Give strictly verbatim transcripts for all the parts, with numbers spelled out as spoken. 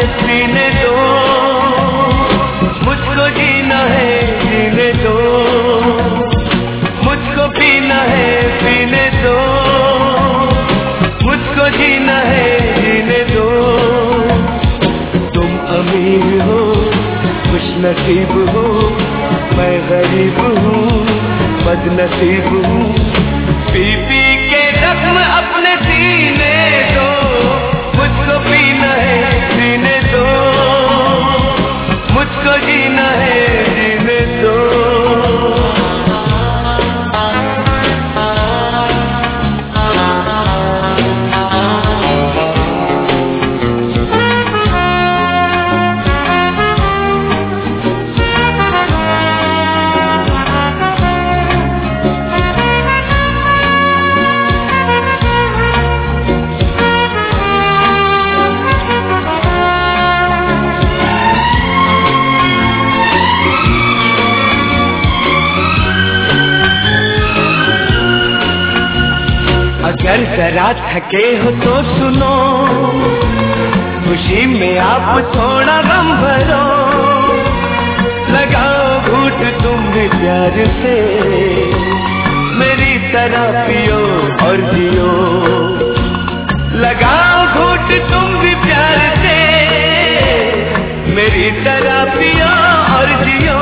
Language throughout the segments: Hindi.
जीने दो, मुझको जीना है जीने दो, मुझको पीना है पीने दो, मुझको जीना है जीने दो। तुम अमीर हो खुश नसीब हो, मैं गरीब हूँ बदनसीब हूँ। पी पी के जख्म अपने सीने दो, मुझको पीना है जीने दो, मुझको जीना है जीने दो। अगर जरा थके हो तो सुनो, खुशी में आप थोड़ा गम भरो, लगाओ घूंट तुम भी प्यार से, मेरी तरह पियो और जियो। लगाओ घूंट तुम भी प्यार से, मेरी तरह पियो और जियो।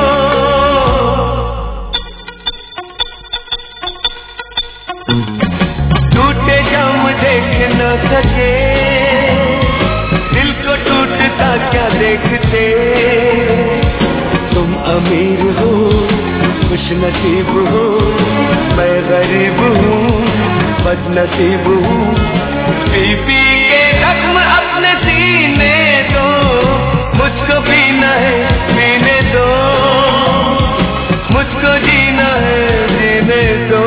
टूटे जाम देख न सके, दिल को टूटता क्या देखते। तुम अमीर हो खुश नसीब हो, मैं गरीब हूँ बदनसीब हूँ। पी पी के जख्म अपने सीने दो, मुझको पीना है पीने दो, मुझको जीना है जीने दो।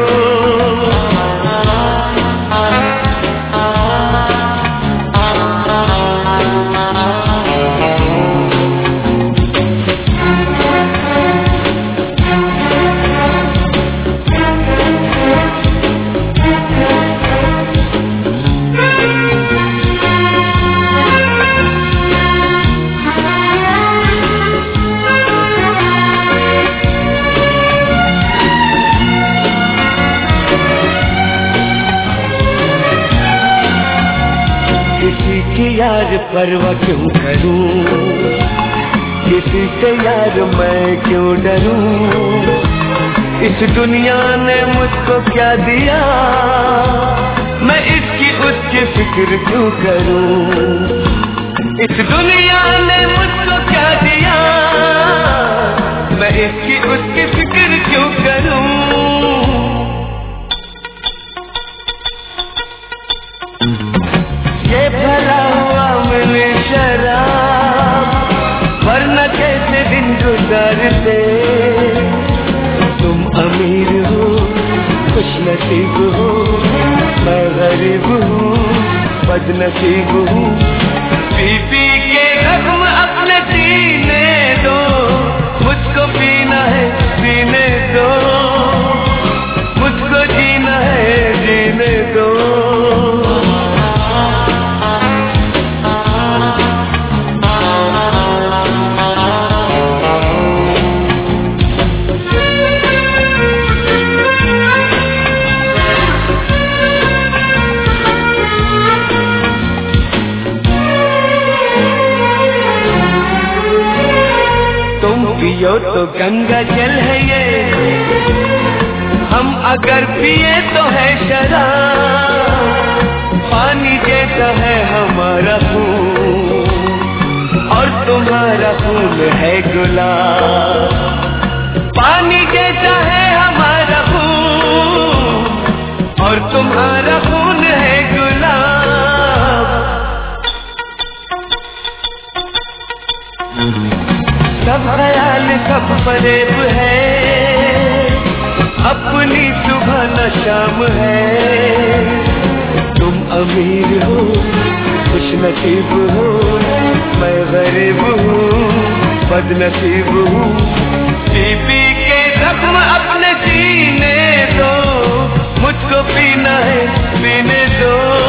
यार परवाह क्यों करूं, किसी से यार मैं क्यों डरूं। इस दुनिया ने मुझको क्या दिया, मैं इसकी उसकी फिक्र क्यों करूं। इस दुनिया ने मुझको क्या दिया, मैं इसकी उसकी फिक्र क्यों करूं। ये भरा हुआ मिले शराब, वरना कैसे दिन गुजारते। तुम अमीर हो खुश नसीब हो, मैं गरीब हूँ बदनसीब हूँ। पी पी के जख्म अपने सीने दो, मुझको पीना है पीने दो, मुझको जीना है जीने दो। पियो तो गंगा जल है ये, हम अगर पिए तो है शराब। पानी जैसा है हमारा खून और तुम्हारा खून है गुलाब। पानी जैसा है हमारा खून और तुम्हारा खून है गुलाब। सब ख्याल सब फरेब है, अपनी सुबह न शाम है। तुम अमीर हो खुश नसीब हो, मैं गरीब हूँ बदनसीब हूँ। पी पी के जख्म अपने सीने दो, मुझको पीना है पीने दो।